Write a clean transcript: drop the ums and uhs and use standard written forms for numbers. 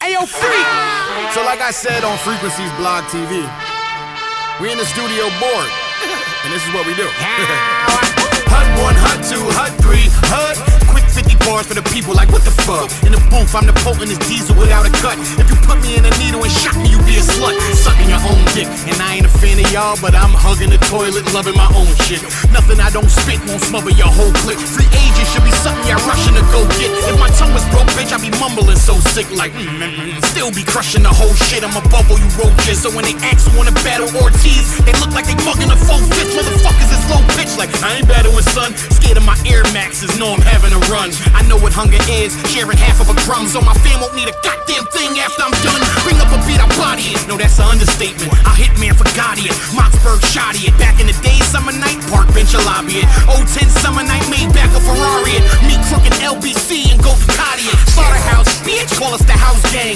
Ayo, Freak! So like I said on Frequencies Blog TV, we in the studio bored, and this is what we do. HUD 1, HUD 2, HUD 3, HUD. Quick 50 bars for the people like what the fuck. In the booth, I'm the potent as diesel without a cut. If you put me in a needle and shot me, you be a slut. Sucking your own dick, and I ain't a fan of y'all, but I'm hugging the toilet, loving my own shit. Nothing I don't spit won't smother your whole clip. Free agent should be something y'all rushing to go get. If my tongue was broke, bitch, I'd be mumbling so sick like still be crushing the whole shit. I'm a bubble, you roaches. So when they ask who wanna battle Ortiz, they look like they mugging a full fifth. Motherfuckers is low pitch like I ain't battling son. Scared of my Air Maxes, know I'm having a run. I know what hunger is, sharing half of a crumb, so my fam won't need a goddamn thing after I'm done. Bring up a beat, I'll body it. No, that's an understatement. I hit man for Gotti it, Moxburg shotty it. Back in the day, summer night, park bench a lobby it. 010 summer night, made back a Ferrari it. Me crooked LBC and go Ducati it. Slaughterhouse, bitch, call us the house gang.